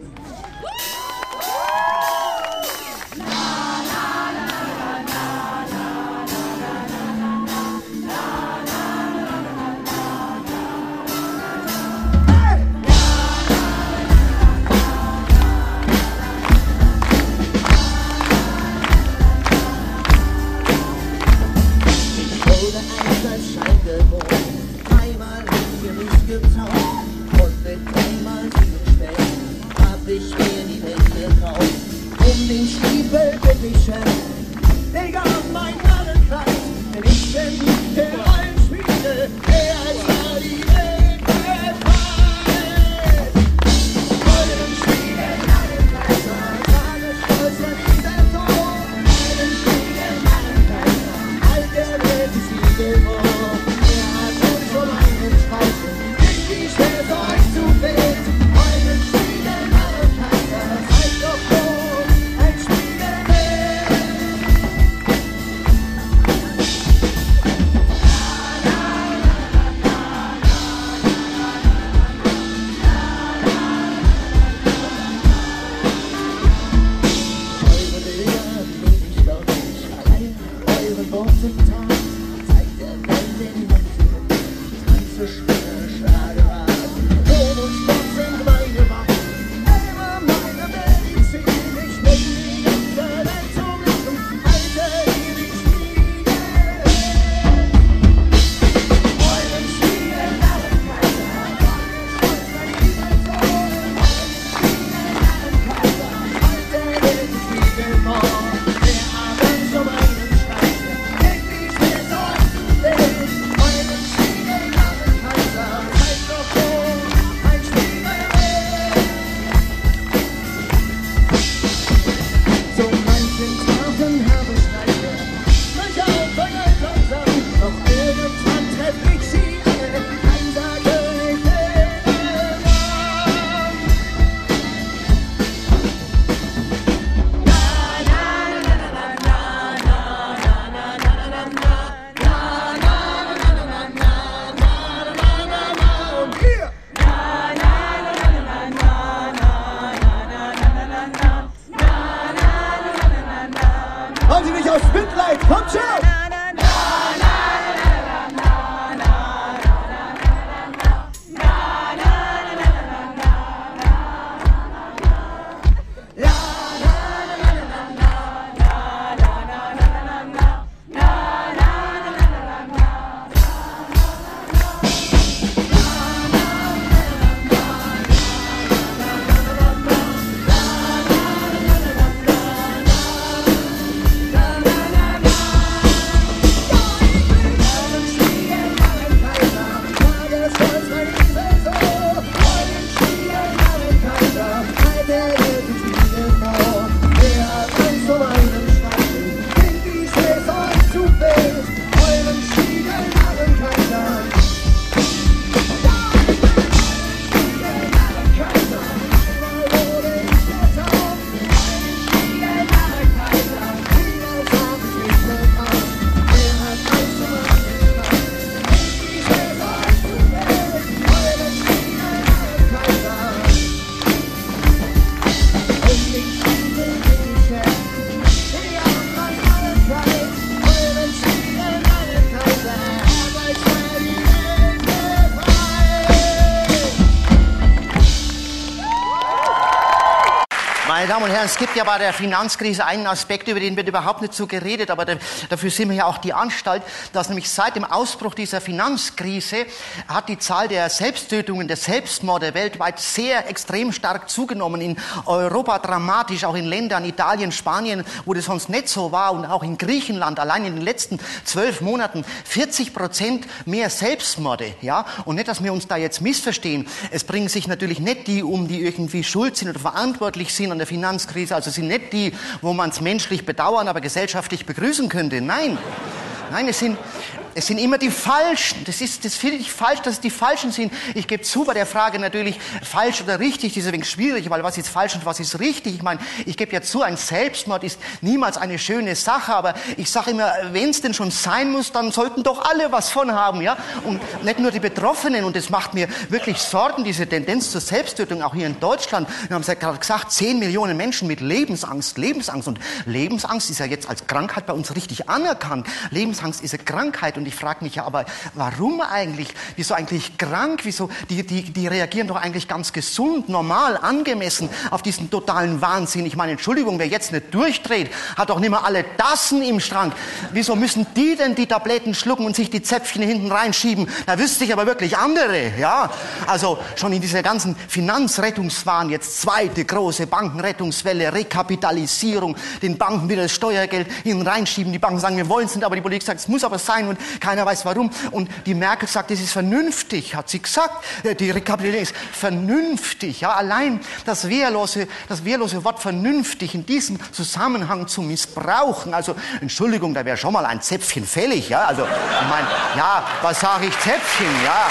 Meine Damen und Herren, es gibt ja bei der Finanzkrise einen Aspekt, über den wird überhaupt nicht so geredet, aber da, dafür sind wir ja auch die Anstalt, dass nämlich seit dem Ausbruch dieser Finanzkrise hat die Zahl der Selbsttötungen, der Selbstmorde weltweit sehr extrem stark zugenommen. In Europa dramatisch, auch in Ländern, Italien, Spanien, wo das sonst nicht so war, und auch in Griechenland, allein in den letzten zwölf Monaten vierzig Prozent mehr Selbstmorde. Ja? Und nicht, dass wir uns da jetzt missverstehen. Es bringen sich natürlich nicht die um, die irgendwie schuld sind oder verantwortlich sind an der Finanzkrise. Also sind nicht die, wo man es menschlich bedauern, aber gesellschaftlich begrüßen könnte. Nein, nein, es sind... Es sind immer die Falschen. Das ist, das finde ich falsch, dass es die Falschen sind. Ich gebe zu bei der Frage natürlich, falsch oder richtig, das ist ein wenig schwierig, weil was ist falsch und was ist richtig? Ich meine, ich gebe ja zu, ein Selbstmord ist niemals eine schöne Sache, aber ich sage immer, wenn es denn schon sein muss, dann sollten doch alle was von haben, ja? Und nicht nur die Betroffenen, und das macht mir wirklich Sorgen, diese Tendenz zur Selbsttötung, auch hier in Deutschland. Wir haben es ja gerade gesagt, zehn Millionen Menschen mit Lebensangst, Lebensangst. Und Lebensangst ist ja jetzt als Krankheit bei uns richtig anerkannt. Lebensangst ist eine Krankheit. Und ich frage mich ja, aber warum eigentlich? Wieso eigentlich krank? Wieso? Die, die, die reagieren doch eigentlich ganz gesund, normal, angemessen auf diesen totalen Wahnsinn. Ich meine, Entschuldigung, wer jetzt nicht durchdreht, hat doch nicht mehr alle Tassen im Schrank. Wieso müssen die denn die Tabletten schlucken und sich die Zäpfchen hinten reinschieben? Da wüsste ich aber wirklich andere, ja? Also schon in dieser ganzen Finanzrettungswahn, jetzt zweite große Bankenrettungswelle, Rekapitalisierung, den Banken wieder das Steuergeld hinten reinschieben. Die Banken sagen, wir wollen es nicht, aber die Politik sagt, es muss aber sein, und keiner weiß warum. Und die Merkel sagt, das ist vernünftig, hat sie gesagt. Die Rekapitulierung ist vernünftig. Ja, allein das wehrlose, das wehrlose Wort vernünftig in diesem Zusammenhang zu missbrauchen. Also, Entschuldigung, da wäre schon mal ein Zäpfchen fällig. Ja, also, ich meine, ja, was sage ich Zäpfchen? Ja.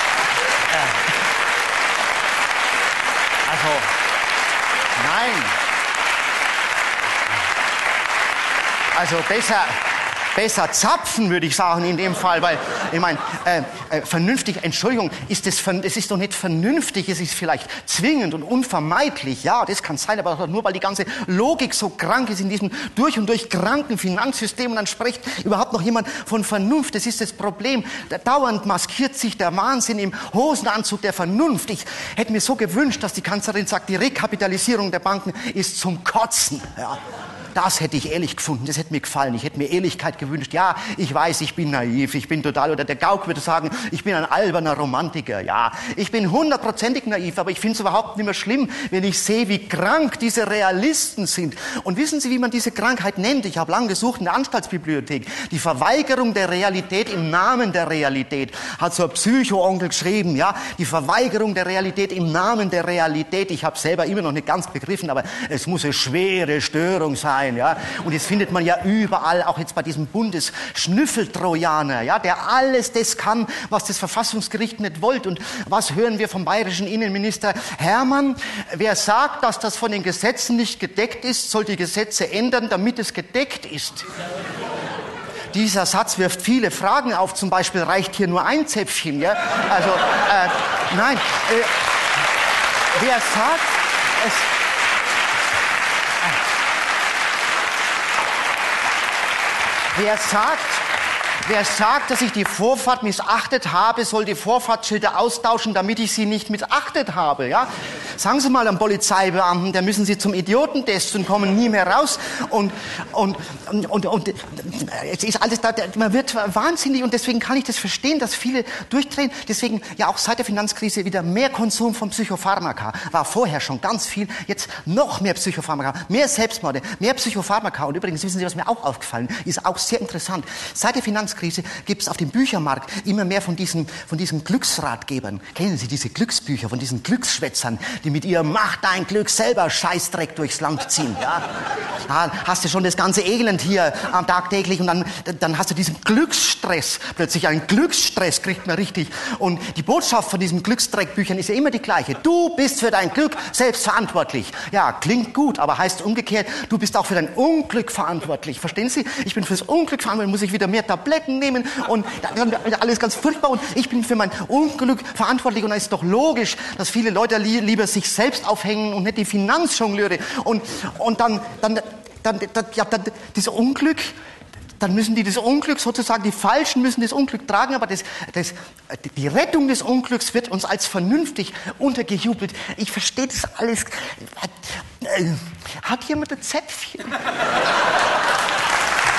Also, nein. Also besser... Besser zapfen, würde ich sagen, in dem Fall, weil, ich meine, äh, äh, vernünftig, Entschuldigung, ist das, es ist doch nicht vernünftig, es ist vielleicht zwingend und unvermeidlich, ja, das kann sein, aber nur, weil die ganze Logik so krank ist in diesem durch und durch kranken Finanzsystem, und dann spricht überhaupt noch jemand von Vernunft, das ist das Problem. Dauernd maskiert sich der Wahnsinn im Hosenanzug der Vernunft. Ich hätte mir so gewünscht, dass die Kanzlerin sagt, die Rekapitalisierung der Banken ist zum Kotzen, ja. Das hätte ich ehrlich gefunden, das hätte mir gefallen. Ich hätte mir Ehrlichkeit gewünscht. Ja, ich weiß, ich bin naiv, ich bin total, oder der Gauck würde sagen, ich bin ein alberner Romantiker. Ja, ich bin hundertprozentig naiv, aber ich finde es überhaupt nicht mehr schlimm, wenn ich sehe, wie krank diese Realisten sind. Und wissen Sie, wie man diese Krankheit nennt? Ich habe lange gesucht in der Anstaltsbibliothek. Die Verweigerung der Realität im Namen der Realität, hat so ein Psycho-Onkel geschrieben. Ja, die Verweigerung der Realität im Namen der Realität. Ich habe selber immer noch nicht ganz begriffen, aber es muss eine schwere Störung sein. Ja, und das findet man ja überall, auch jetzt bei diesem Bundesschnüffeltrojaner, ja, der alles das kann, was das Verfassungsgericht nicht wollte. Und was hören wir vom bayerischen Innenminister Hermann? Wer sagt, dass das von den Gesetzen nicht gedeckt ist, soll die Gesetze ändern, damit es gedeckt ist. Dieser Satz wirft viele Fragen auf. Zum Beispiel, reicht hier nur ein Zäpfchen? Ja? Also, äh, nein. Äh, wer sagt, es... Wer sagt, wer sagt, dass ich die Vorfahrt missachtet habe, soll die Vorfahrtsschilder austauschen, damit ich sie nicht missachtet habe. Ja? Sagen Sie mal einem Polizeibeamten, da müssen Sie zum Idiotentest und kommen nie mehr raus. Und, und, und, und, und es ist alles da, man wird wahnsinnig, und deswegen kann ich das verstehen, dass viele durchdrehen. Deswegen ja auch seit der Finanzkrise wieder mehr Konsum von Psychopharmaka. War vorher schon ganz viel, jetzt noch mehr Psychopharmaka, mehr Selbstmorde, mehr Psychopharmaka. Und übrigens, wissen Sie, was mir auch aufgefallen ist, auch sehr interessant. Seit der Finanzkrise gibt es auf dem Büchermarkt immer mehr von diesen, von diesen Glücksratgebern. Kennen Sie diese Glücksbücher von diesen Glücksschwätzern, die mit ihrem Mach dein Glück selber Scheißdreck durchs Land ziehen? Ja? Da hast du schon das ganze Elend hier am tagtäglich, und dann, dann hast du diesen Glücksstress. Plötzlich einen Glücksstress kriegt man richtig. Und die Botschaft von diesen Glücksdreckbüchern ist ja immer die gleiche. Du bist für dein Glück selbst verantwortlich. Ja, klingt gut, aber heißt umgekehrt, du bist auch für dein Unglück verantwortlich. Verstehen Sie? Ich bin fürs Unglück verantwortlich, muss ich wieder mehr Tabletten nehmen und dann alles ganz furchtbar, und ich bin für mein Unglück verantwortlich, und da ist doch logisch, dass viele Leute li- lieber sich selbst aufhängen und nicht die Finanzjongleure, und, und dann, dann, dann, dann, ja, dann, das Unglück, dann müssen die das Unglück sozusagen, die Falschen müssen das Unglück tragen, aber das, das, die Rettung des Unglücks wird uns als vernünftig untergejubelt. Ich verstehe das alles. Äh, hat jemand ein Zäpfchen?